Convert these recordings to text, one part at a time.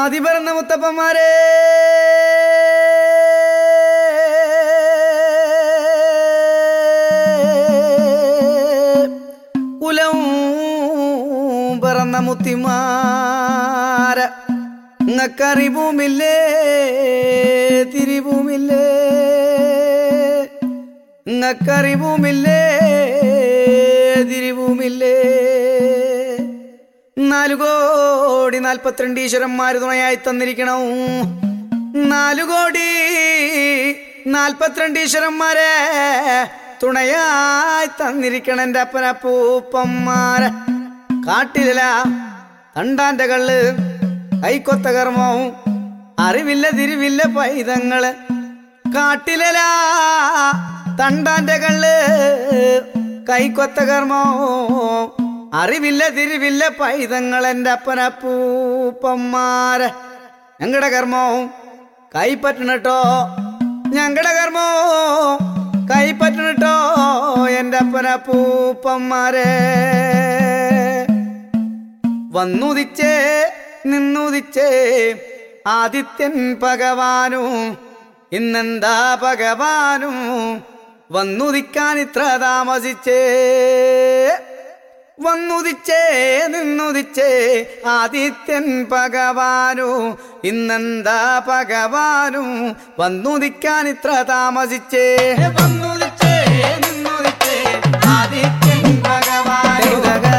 ആദിപറന്ന മുത്തപ്പന്മാരെ കുലവും പറന്ന മുത്തിമാര ഇങ്ങക്കറിവുമില്ലേ തിരിവുമില്ലേ ഇങ്ങക്കറിവുമില്ലേ തിരിവുമില്ലേ 4,42 ഈശ്വരന്മാര് തുണയായി തന്നിരിക്കണം. 4,42 ഈശ്വരന്മാരെ തുണയായി തന്നിരിക്കണം. എൻ്റെ അപ്പനപ്പൂപ്പന്മാരെ കാട്ടില തണ്ടാന്റെ കള്ള് കൈക്കൊത്ത കർമ്മവും അറിവില്ല തിരിവില്ല പൈതങ്ങള്. കാട്ടില തണ്ടാന്റെ കള്ള് കൈക്കൊത്ത കർമ്മവും അറിവില്ല തിരിവില്ല പൈതങ്ങൾ. എൻ്റെ അപ്പനപ്പൂപ്പന്മാരെ ഞങ്ങളുടെ കർമ്മവും കൈപ്പറ്റണട്ടോ, ഞങ്ങളുടെ കർമ്മവും കൈപ്പറ്റണട്ടോ. എൻ്റെ അപ്പനപ്പൂപ്പന്മാരെ വന്നുദിച്ചേ നിന്നുദിച്ചേ ആദിത്യൻ ഭഗവാനും ഇന്നെന്താ ഭഗവാനും വന്നുദിക്കാൻ ഇത്ര താമസിച്ചേ. വന്നുദിച്ചേ നിന്നുദിച്ചേ ആദിത്യൻ ഭഗവാനു ഇന്നെന്താ ഭഗവാനും വന്നുദിക്കാൻ ഇത്ര താമസിച്ചേ. വന്നുദിച്ചേ നിന്നുദിച്ചേ ആദിത്യൻ ഭഗവാനു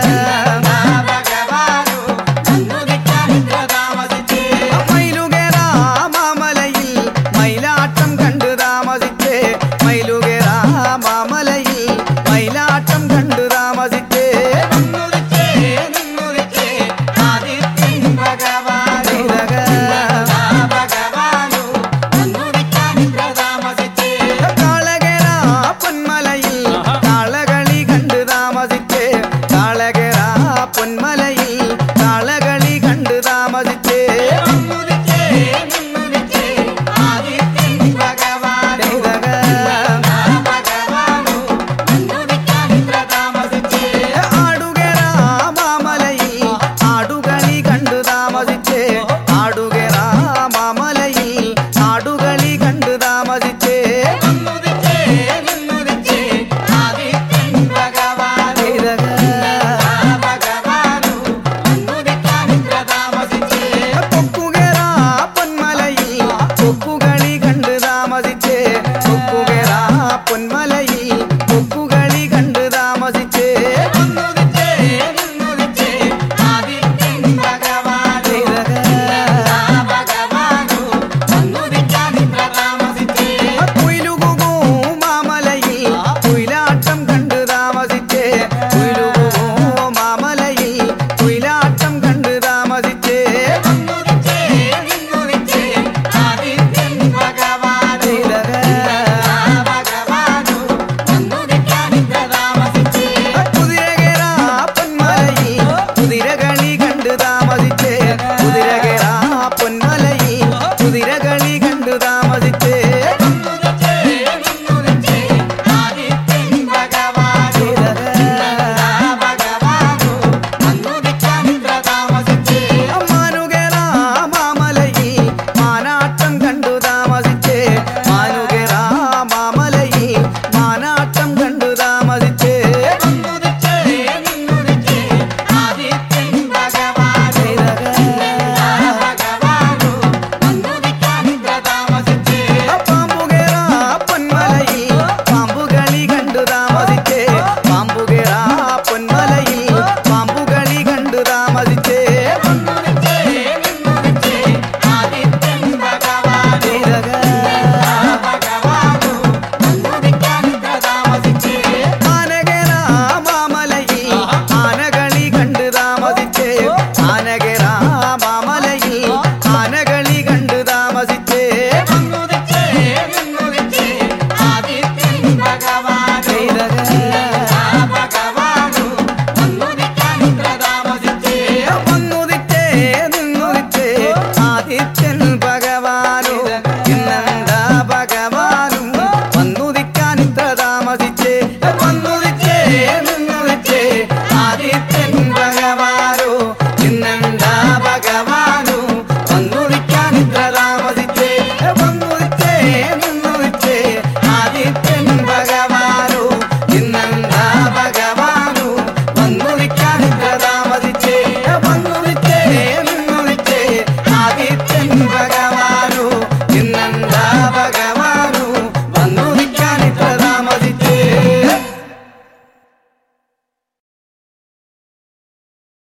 വന്നുദിക്കാൻ ഇത്ര താമസിച്ചേ. മയിലുകേറാ മാമലയിൽ മയിലാട്ടം കണ്ടു താമസിച്ചേ. മയിലുകേറാ മാമലയിൽ മയിലാട്ടം കണ്ടു താമസിച്ചേ.